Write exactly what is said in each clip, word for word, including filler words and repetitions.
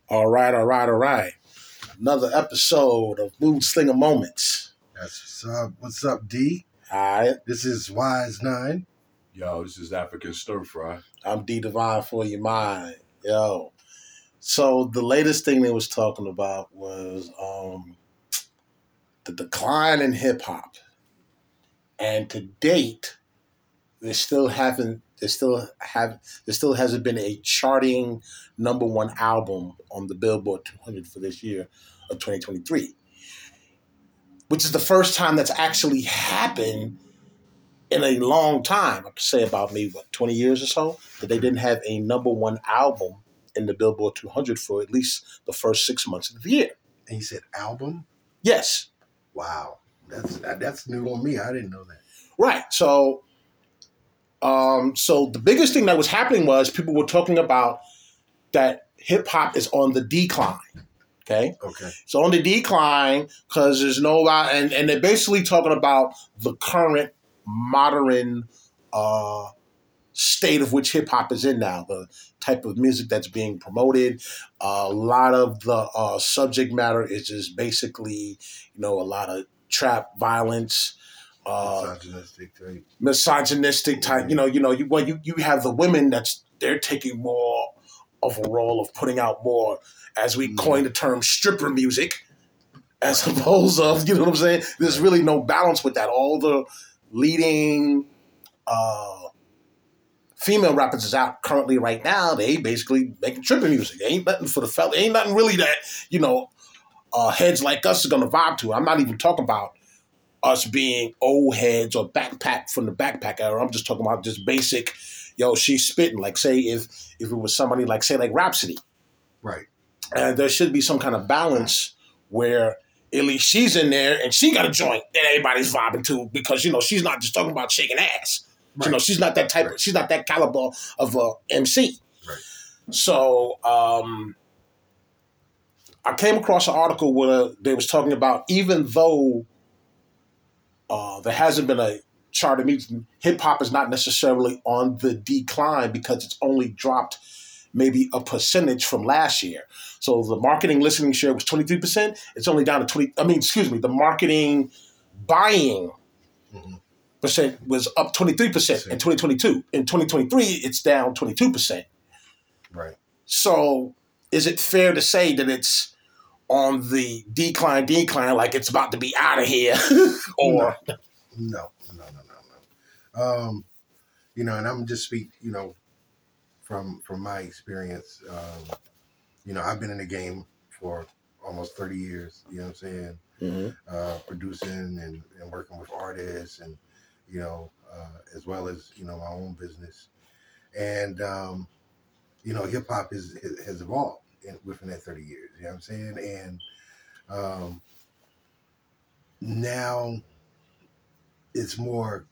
All right, all right, all right. Another episode of Mood Slinger Moments. That's what's up. What's up, D? All right. This is Wise Nine. Yo, this is African Stir Fry. I'm D Divine for your mind. Yo. So the latest thing they was talking about was um, the decline in hip hop. And to date, there still haven't there still have there still hasn't been a charting number one album on the Billboard two hundred for this year of twenty twenty-three. Which is the first time that's actually happened in a long time. I could say about maybe, what, twenty years or so, that they didn't have a number one album in the Billboard two hundred for at least the first six months of the year. And you said album? Yes. Wow. That's that, that's new on me. I didn't know that. Right. So, um, so the biggest thing that was happening was people were talking about that hip hop is on the decline. Okay. Okay. It's on the decline because there's no, and, and they're basically talking about the current modern uh, state of which hip hop is in now, the type of music that's being promoted. Uh, a lot of the uh, subject matter is just basically, you know, a lot of trap violence. Uh, misogynistic type. Misogynistic type, you know, you know, you well, you, you have the women that's they're taking more of a role of putting out more, as we coined the term, stripper music, as opposed of, you know what I'm saying? There's really no balance with that. All the leading uh, female rappers is out currently right now. They basically making stripper music. They ain't nothing for the fella. Ain't nothing really that, you know, uh, heads like us are gonna vibe to. I'm not even talking about us being old heads or backpack from the backpack era. I'm just talking about just basic, yo, she's spitting. Like, say if if it was somebody like, say, like Rhapsody. Right. And there should be some kind of balance where at least she's in there and she got a joint that everybody's vibing to, because, you know, she's not just talking about shaking ass. Right. You know, she's not that type right. of, she's not that caliber of a M C. Right. So um, I came across an article where they was talking about, even though Uh, there hasn't been a chart of music, hip hop is not necessarily on the decline because it's only dropped maybe a percentage from last year. So the marketing listening share was twenty-three percent. It's only down to twenty. I mean, excuse me, the marketing buying mm-hmm. percent was up twenty-three percent in twenty twenty-two. In twenty twenty-three, it's down twenty-two percent. Right. So is it fair to say that it's on the decline, decline, like it's about to be out of here? Or no, no, no, no, no, no. Um, you know, and I'm just speak, you know, from from my experience. Um, you know, I've been in the game for almost thirty years. You know what I'm saying? mm-hmm. Uh, producing and, and working with artists, and you know, uh, as well as you know my own business, and um, you know, hip hop is has evolved in, within that thirty years. You know what I'm saying? And um, now it's more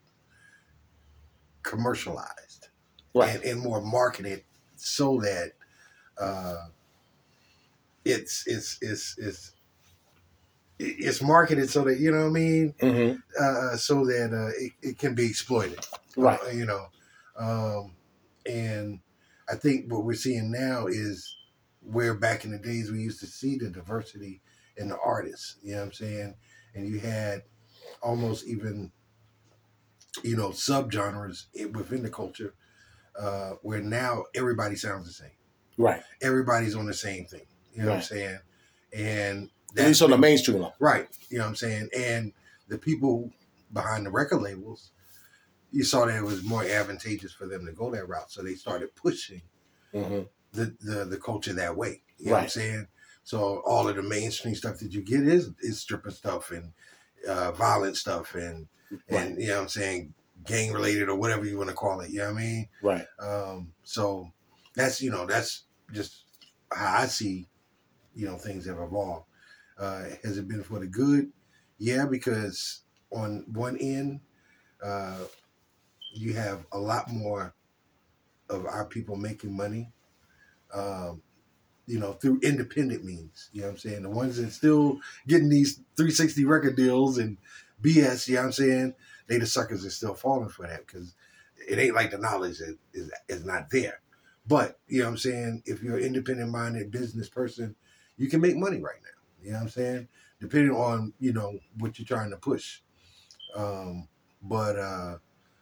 commercialized, right. and, and more marketed, so that uh, it's it's it's it's it's marketed so that, you know what I mean, mm-hmm. uh, so that uh, it, it can be exploited, right? Uh, you know, um, and I think what we're seeing now is where back in the days we used to see the diversity in the artists. You know what I'm saying? And you had almost even, you know, subgenres within the culture, uh, where now everybody sounds the same. Right. Everybody's on the same thing. You know right. what I'm saying? And that's at least on the mainstream level. Right. You know what I'm saying? And the people behind the record labels, you saw that it was more advantageous for them to go that route. So they started pushing mm-hmm. the, the, the culture that way. You know right. what I'm saying? So all of the mainstream stuff that you get is, is stripper stuff and uh, violent stuff and, right. and, you know what I'm saying, gang related or whatever you want to call it. You know what I mean? Right. Um, so that's, you know, that's just how I see, you know, things have evolved. Uh, has it been for the good? Yeah, because on one end, uh, you have a lot more of our people making money, um, you know, through independent means. You know what I'm saying? The ones that still getting these three sixty record deals and B S, you know what I'm saying? They the suckers are still falling for that because it ain't like the knowledge is, is, is not there. But, you know what I'm saying, if you're an independent-minded business person, you can make money right now. You know what I'm saying? Depending on, you know, what you're trying to push. Um, but uh,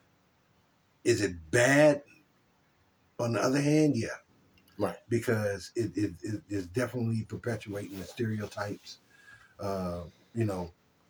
is it bad? On the other hand, yeah. Right. Because it, it, it is definitely perpetuating the stereotypes, uh, you know,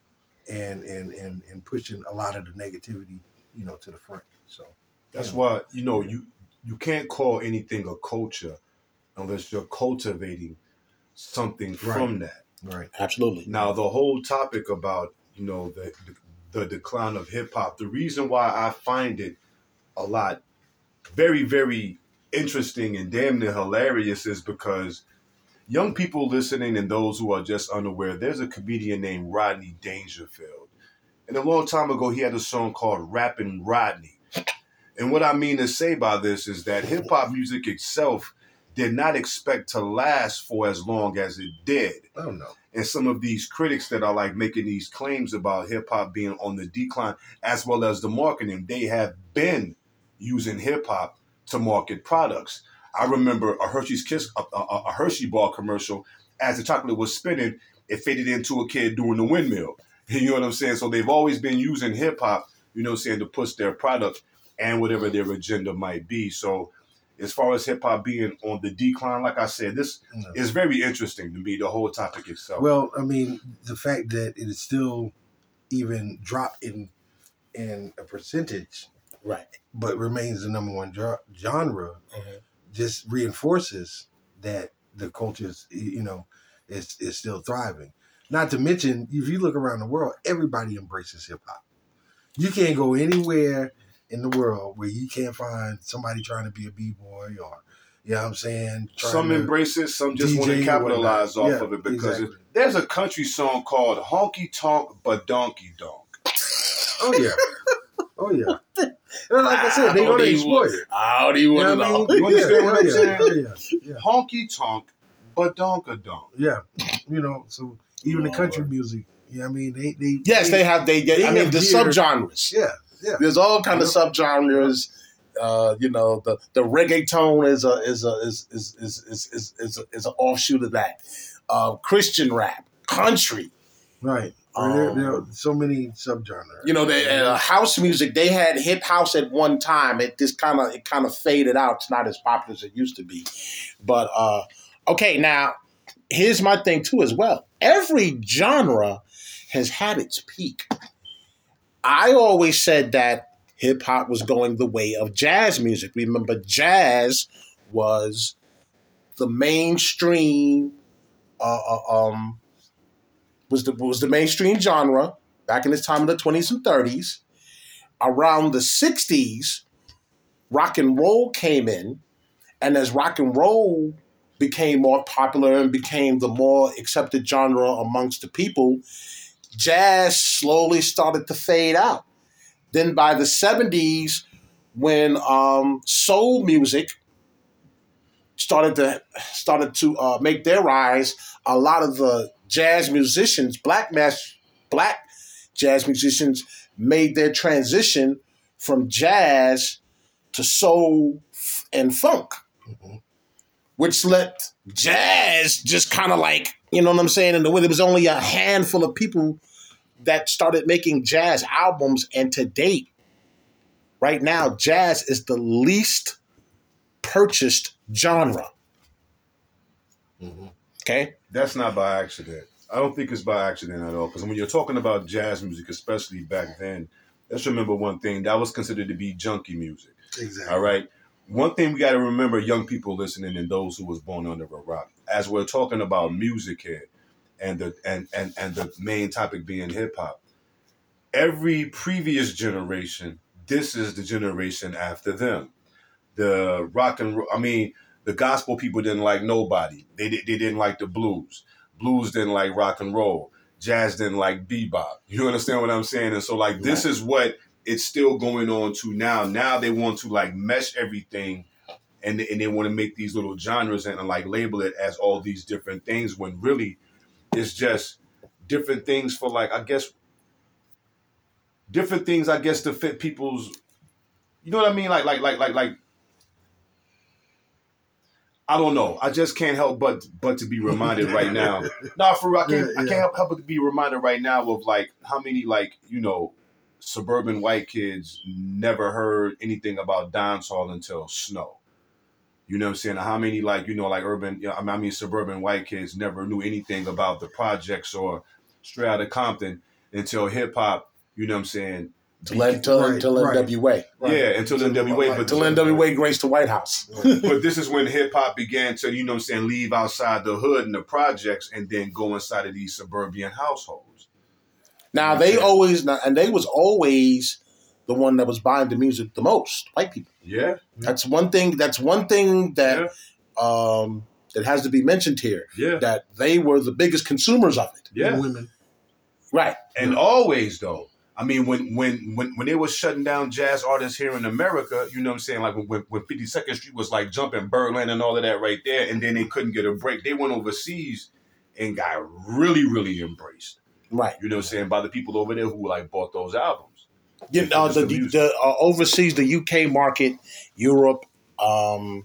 and, and, and, and pushing a lot of the negativity, you know, to the front. So That's you know. why, you know, you, you can't call anything a culture unless you're cultivating something Right. from that. Right. Absolutely. Now, the whole topic about, you know, the, the, the decline of hip hop, the reason why I find it a lot very, very interesting and damn near hilarious is because young people listening and those who are just unaware, there's a comedian named Rodney Dangerfield. And a long time ago, he had a song called Rappin' Rodney. And what I mean to say by this is that hip hop music itself did not expect to last for as long as it did. Oh, no. And some of these critics that are like making these claims about hip hop being on the decline, as well as the marketing, they have been using hip hop to market products. I remember a Hershey's Kiss, a, a, a Hershey bar commercial. As the chocolate was spinning, it faded into a kid doing the windmill. You know what I'm saying? So they've always been using hip hop, you know, saying to push their product and whatever their agenda might be. So as far as hip hop being on the decline, like I said, this No. is very interesting to me, the whole topic itself. Well, I mean, the fact that it is still even dropped in in a percentage, Right. but remains the number one jo- genre, Mm-hmm. just reinforces that the culture is, you know, is is still thriving. Not to mention, if you look around the world, everybody embraces hip hop. You can't go anywhere in the world where you can't find somebody trying to be a b-boy or, you know what I'm saying? Some to embrace it, some just D J want to or capitalize whatnot. off Yeah, of it because exactly. it, there's a country song called Honky Tonk But Donkey Donk. Oh, yeah. Oh, yeah. And like I said, they're going to exploit it. How do you You want know to what I know? mean? You understand yeah, what I'm yeah, saying? Oh, yeah. Yeah. Honky Tonk But Donka Donk. Yeah. You know, so even the country Lord. music, you know what I mean? They, they, Yes, they have. They. they I mean, have the geared- subgenres. Yeah, yeah. There's all kind of Yep. subgenres. Uh, you know, the the reggaeton is a is a is is is is is, is, a, is an offshoot of that. Uh, Christian rap, country. Right. Um, there, there are so many subgenres. You know, they, uh, house music. They had hip house at one time. It just kind of it kind of faded out. It's not as popular as it used to be. But uh, okay, now here's my thing too as well. Every genre has had its peak. I always said that hip hop was going the way of jazz music. Remember, jazz was the mainstream. Uh, uh, um, was the was the mainstream genre back in this time of the twenties and thirties. Around the sixties, rock and roll came in, and as rock and roll became more popular and became the more accepted genre amongst the people, jazz slowly started to fade out. Then by the seventies, when um, soul music started to started to uh, make their rise, a lot of the jazz musicians, black mass, black jazz musicians, made their transition from jazz to soul and funk, Mhm. which let jazz just kind of like, you know what I'm saying? And there was only a handful of people that started making jazz albums, and to date, right now, jazz is the least purchased genre. Mhm. Okay? That's not by accident. I don't think it's by accident at all. Because when you're talking about jazz music, especially back then, let's remember one thing. That was considered to be junkie music. Exactly. All right? One thing we got to remember, young people listening and those who was born under a rock, as we're talking about music here and the, and, and, and the main topic being hip-hop, every previous generation, this is the generation after them. The rock and roll, I mean, the gospel people didn't like nobody. They, they didn't like the blues. Blues didn't like rock and roll. Jazz didn't like bebop. You understand what I'm saying? And so, like, this Right. is what it's still going on to now. Now they want to, like, mesh everything, and, and they want to make these little genres and, like, label it as all these different things when really it's just different things for, like, I guess, different things, I guess, to fit people's, you know what I mean? Like, like, like, like, like, I don't know. I just can't help but but to be reminded right now. No, for real, I can't. Yeah, I yeah. can't help, help but to be reminded right now of like how many like you know suburban white kids never heard anything about dancehall until Snow. You know what I'm saying? How many like you know like urban, you know, I mean suburban white kids never knew anything about the projects or straight out of Compton until hip hop. You know what I'm saying? Till, until, Right, until right. N W A. Yeah, until N W A. But Until N W A graced the White House. but this is when hip hop began to, you know what I'm saying, leave outside the hood and the projects and then go inside of these suburban households. Now they always, and they was always the one that was buying the music the most, white people. Yeah. That's one thing. That's one thing that Yeah. um, that has to be mentioned here. Yeah. That they were the biggest consumers of it. Yeah. And women. Right. And always though. I mean, when when when when they were shutting down jazz artists here in America, you know what I'm saying? Like when when fifty-second Street was like jumping Berlin and all of that right there, and then they couldn't get a break. They went overseas and got really, really embraced. Right. You know what I'm saying? By the people over there who like bought those albums. You know, the, the, the uh, overseas, the U K market, Europe, um,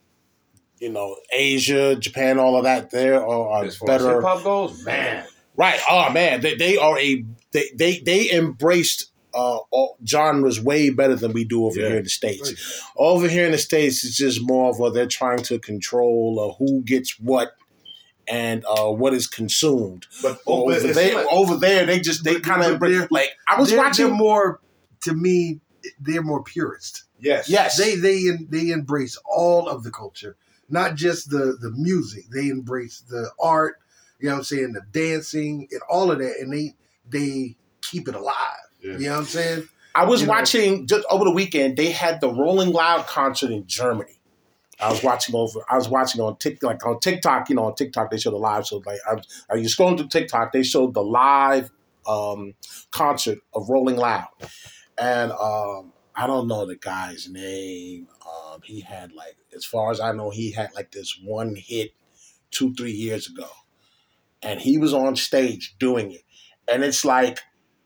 you know, Asia, Japan, all of that. There are As far as better. hip hop goes, man. Right. Oh man, they, they are a they they they embraced uh, all genres way better than we do over Yeah. here in the States. Over here in the States, it's just more of a they're trying to control uh, who gets what and uh, what is consumed. But Over it's there, like- over there, they just they But- kind but of they're- like I was they're, watching. They're more, to me, they're more purist. yes. Yes. They they they embrace all of the culture, not just the the music. They embrace the art. You know what I'm saying? The dancing and all of that, and they they keep it alive. Yeah. You know what I'm saying? I was you know- watching just over the weekend. They had the Rolling Loud concert in Germany. I was watching over. I was watching on TikTok, like on TikTok. You know, on TikTok they show the live. So like, I, was- I was scrolling through TikTok. They showed the live um, concert of Rolling Loud, and um, I don't know the guy's name. Um, he had like, as far as I know, he had like this one hit two, three years ago, and he was on stage doing it, and it's like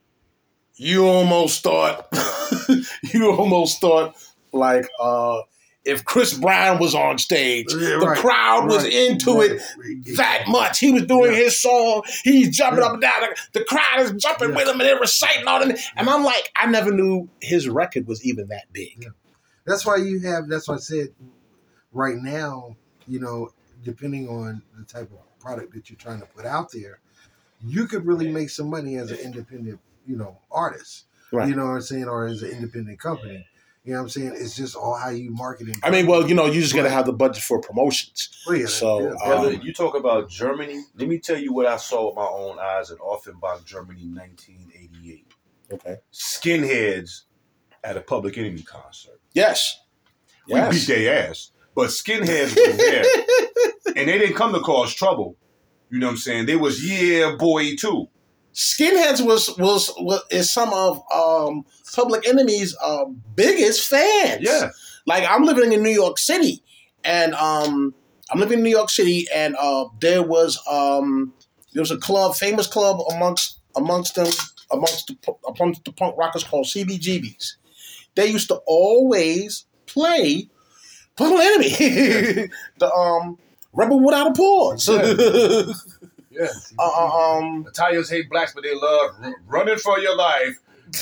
you almost thought, you almost thought like. Uh, If Chris Brown was on stage, Yeah, the right, crowd was right, into right. it that much. He was doing Yeah. his song. He's jumping Yeah. up and down. The, the crowd is jumping Yeah. with him and they're reciting all them. And I'm like, I never knew his record was even that big. Yeah. That's why you have. That's why I said right now. You know, depending on the type of product that you're trying to put out there, you could really make some money as an independent, you know, artist. Right. You know what I'm saying, or as an independent company. You know what I'm saying? It's just all how you market it. I mean, well, you know, you just got to have the budget for promotions. Oh, yeah, so, yeah, um, Brother, you talk about Germany. Let me tell you what I saw with my own eyes in Offenbach, Germany, nineteen eighty-eight. Okay. Skinheads at a Public Enemy concert. Yes. We Yes. beat their ass, but skinheads was there, and they didn't come to cause trouble. You know what I'm saying? They was yeah boy too. Skinheads was was, was is some of um, Public Enemy's uh, biggest fans. Yeah, Like I'm living in New York City, and um, I'm living in New York City, and uh, there was um, there was a club, famous club amongst amongst them amongst the amongst the punk rockers called C B G Bs. They used to always play Public Enemy, the um, Rebel Without a Pause. Yeah. yeah. uh, um, Italians hate blacks, but they love r- running for your life.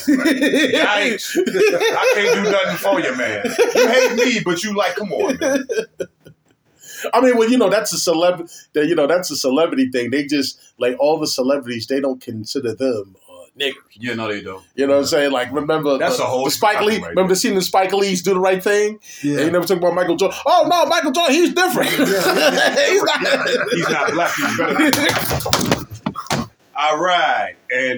Yikes! I can't do nothing for you, man. You hate me, but you like, come on, man. I mean, well, you know, that's a celebrity. You know, that's a celebrity thing. They just like all the celebrities. They don't consider them uh, niggers. Yeah, no, they don't. You know what I'm saying? Like, remember That's the, a whole the Spike topic Lee? right remember the scene in Spike Lee's Do the Right Thing? Yeah. And you never talk about Michael Jordan. Oh no, Michael Jordan, he's different. Yeah, yeah, yeah. he's not. He's not black. He's better. All right, and